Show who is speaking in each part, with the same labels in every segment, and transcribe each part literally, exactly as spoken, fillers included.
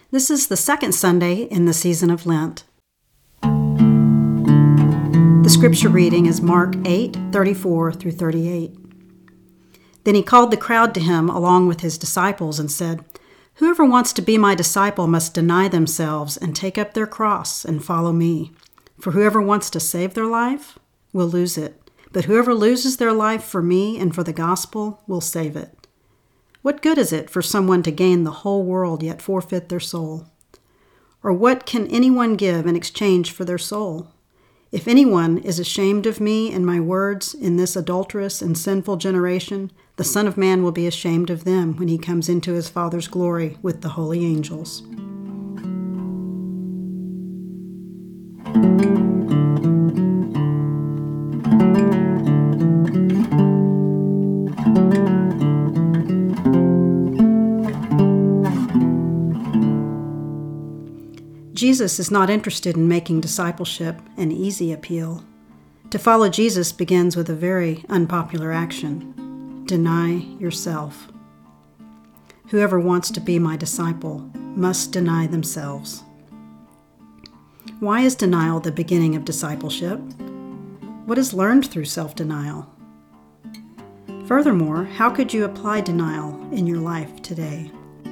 Speaker 1: This is the second Sunday in the season of Lent. The scripture reading is Mark eight, thirty-four through thirty-eight. Then he called the crowd to him along with his disciples and said, "Whoever wants to be my disciple must deny themselves and take up their cross and follow me. For whoever wants to save their life will lose it, but whoever loses their life for me and for the gospel will save it. What good is it for someone to gain the whole world yet forfeit their soul? Or what can anyone give in exchange for their soul? If anyone is ashamed of me and my words in this adulterous and sinful generation, the Son of Man will be ashamed of them when he comes into his Father's glory with the holy angels." Jesus is not interested in making discipleship an easy appeal. To follow Jesus begins with a very unpopular action: deny yourself. Whoever wants to be my disciple must deny themselves. Why is denial the beginning of discipleship? What is learned through self-denial? Furthermore, how could you apply denial in your life today?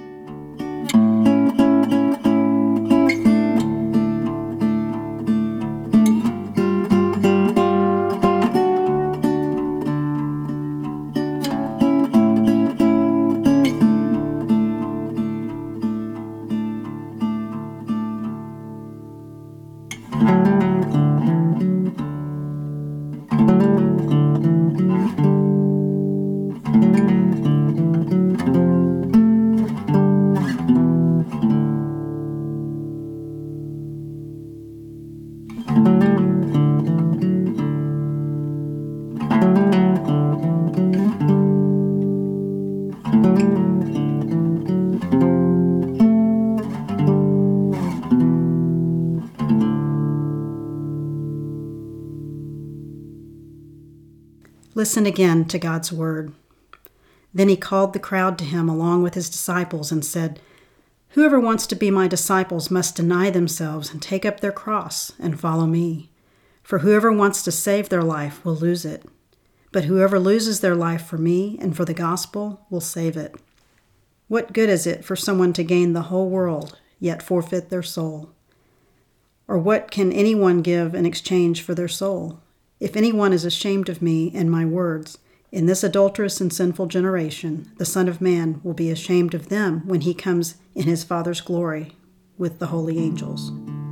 Speaker 1: Listen again to God's word. Then he called the crowd to him along with his disciples and said, "Whoever wants to be my disciples must deny themselves and take up their cross and follow me. For whoever wants to save their life will lose it, but whoever loses their life for me and for the gospel will save it. What good is it for someone to gain the whole world yet forfeit their soul? Or what can anyone give in exchange for their soul? If anyone is ashamed of me and my words, in this adulterous and sinful generation, the Son of Man will be ashamed of them when he comes in his Father's glory with the holy angels."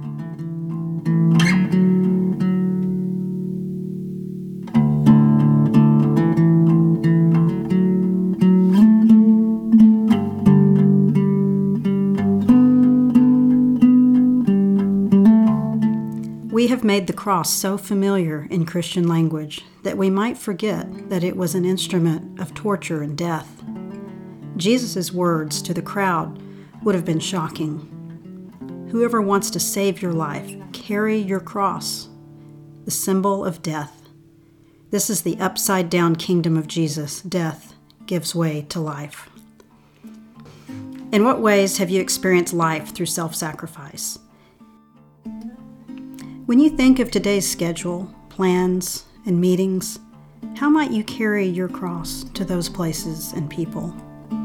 Speaker 1: We have made the cross so familiar in Christian language that we might forget that it was an instrument of torture and death. Jesus' words to the crowd would have been shocking. Whoever wants to save your life, carry your cross, the symbol of death. This is the upside-down kingdom of Jesus. Death gives way to life. In what ways have you experienced life through self-sacrifice? When you think of today's schedule, plans, and meetings, how might you carry your cross to those places and people?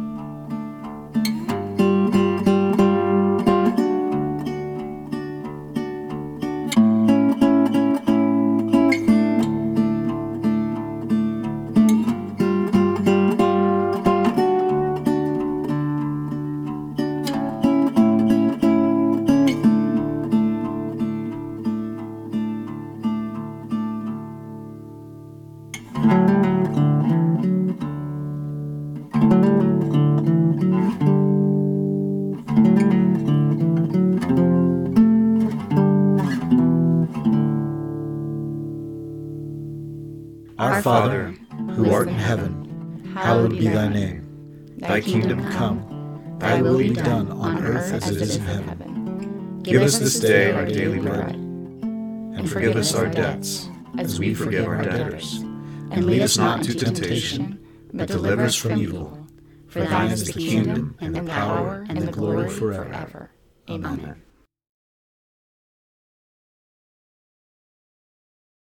Speaker 2: Our Father, who art in heaven, hallowed be thy name. Thy kingdom come, thy will be done on earth as it is in heaven. Give us this day our daily bread, and forgive us our debts, as we forgive our debtors. And lead us not into temptation, but deliver us from evil. For thine is the kingdom, and the power, and the glory forever. Amen.